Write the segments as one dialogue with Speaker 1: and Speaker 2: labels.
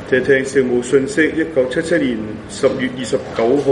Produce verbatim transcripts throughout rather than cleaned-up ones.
Speaker 1: 謝聽聖母信息，一九七七年十月二十九號，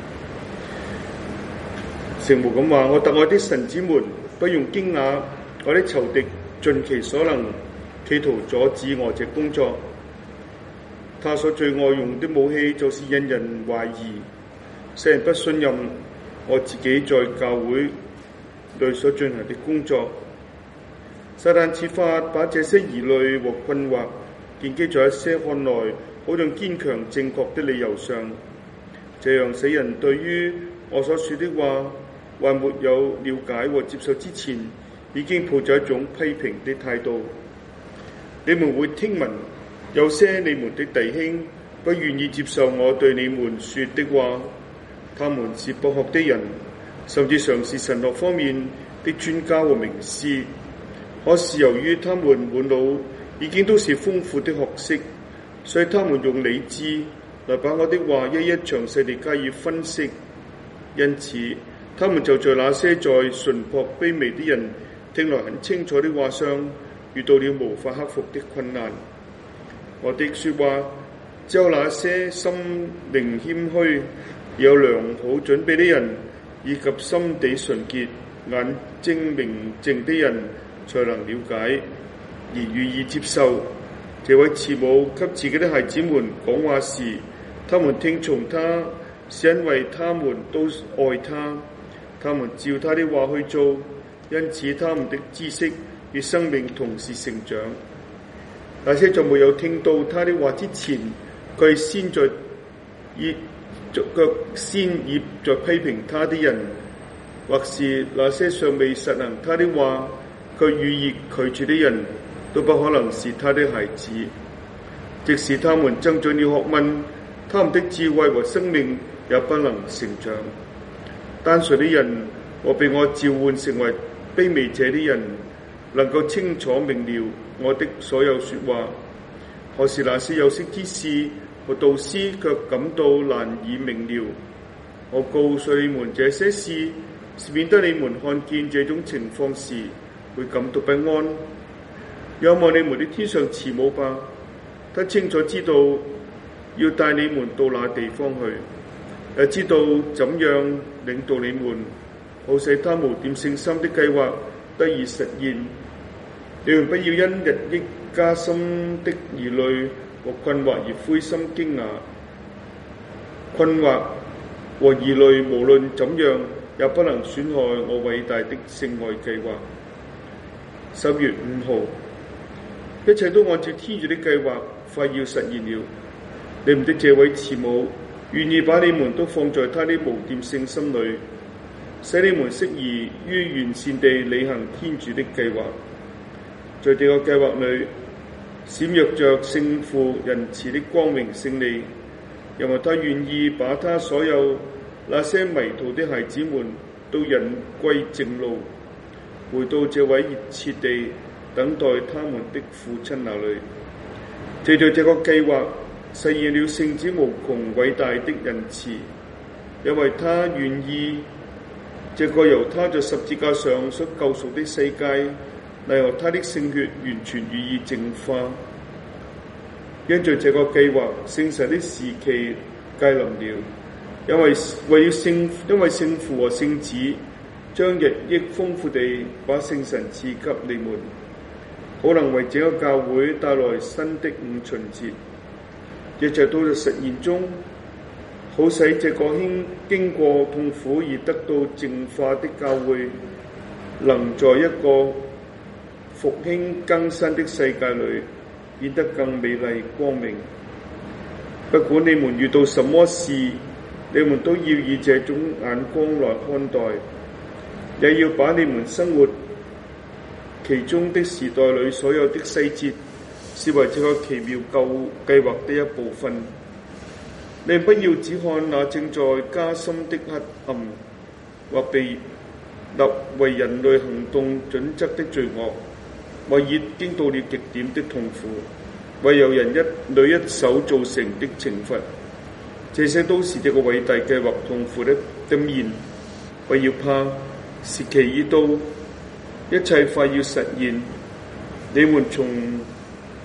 Speaker 1: 聖母咁話：我特愛的臣子們，不用驚訝，我的仇敵盡其所能，企圖阻止我這工作。他所最愛用的武器，就是引人懷疑，使人不信任我自己在教會內所進行的工作。撒旦設法把這些疑慮和困惑建基在一些看來好像堅強正確的理由上，這樣使人對於我所說的話還沒有了解和接受之前，已經抱着一種批評的態度。你們會聽聞有些你們的弟兄不願意接受我對你們說的話，他們是博學的人，甚至嘗試神學方面的專家和名師，可是由於他們滿腦已經都是豐富的學識，所以他們用理智來把我的話一一詳細地加以分析。因此，他們就在那些在淳樸卑微的人聽來很清楚的話上，遇到了無法克服的困難。我的說話只有那些心靈謙虛、有良好準備的人，以及心地純潔、眼睛明淨的人才能了解而予以接受。這位慈母給自己的孩子們講話時，他們聽從他，是因為他們都愛他，他們照他的話去做，因此他們的知識與生命同時成長。那些在沒有聽到他的話之前，佢先在以腳先已在批評他的人，或是那些尚未實行他的話，佢予以拒絕的人，都不可能是他的孩子。即使他們增長了學問，他們的智慧和生命也不能成長。單純的人和被我召喚成為卑微者的人，能夠清楚明了我的所有說話，可是那些有識之士和導師卻感到難以明了。我告訴你們這些事，是免得你們看見這種情況時會感到不安。仰望你們的天上慈母吧，他清楚知道要帶你們到那地方去，也知道怎樣領導你們，好使他無玷聖心的計劃得以實現。你們不要因日益加深的疑慮和困惑而灰心驚訝。困惑和疑慮無論怎樣也不能損害我偉大的聖愛計劃。十月五號，一切都按照天主的計劃快要實現了。你們的這位慈母願意把你們都放在她的無玷聖心裏，使你們適宜於完善地履行天主的計劃。在這個計劃裏，閃耀着聖父仁慈的光榮勝利，因為他願意把他所有那些迷途的孩子們都引歸正路，回到這位熱切地等待他們的父親那裏。藉着這個計劃，實現了聖子無窮偉大的仁慈，因為他願意這個由他在十字架上所救贖的世界，乃由他的聖血完全予以淨化。因在這個計劃，聖神的時期屆臨了，因為為了聖，因為聖父和聖子將日益豐富地把聖神賜給你們，可能為這個教會帶來新的五旬節。一切都在實現中，好使這個經經過痛苦而得到淨化的教會，能在一個復興更新的世界裏變得更美麗光明。不管你們遇到什麼事，你們都要以這種眼光來看待，也要把你們生活其中的時代裏所有的細節視為這個奇妙救計劃的一部分。你不要只看那正在加深的黑暗，或被立為人類行動準則的罪惡，或已經到了極點的痛苦，或由人一女一手造成的懲罰。這些都是這個偉大計劃痛苦的的面。不要怕，時期已到，一切快要實現。你們從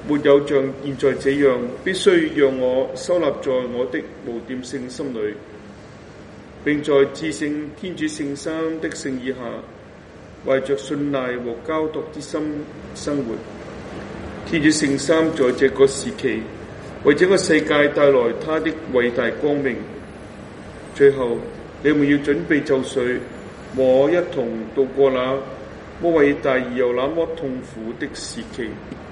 Speaker 1: 沒有像現在這樣，必須讓我收納在我的無玷聖心裏，並在至聖天主聖三的聖意下，懷着信賴和交託之心生活。天主聖三在這個時期為這個世界帶來他的偉大光明。最後，你們要準備就緒，和我一同度過那麼偉大而又那麼痛苦的時期。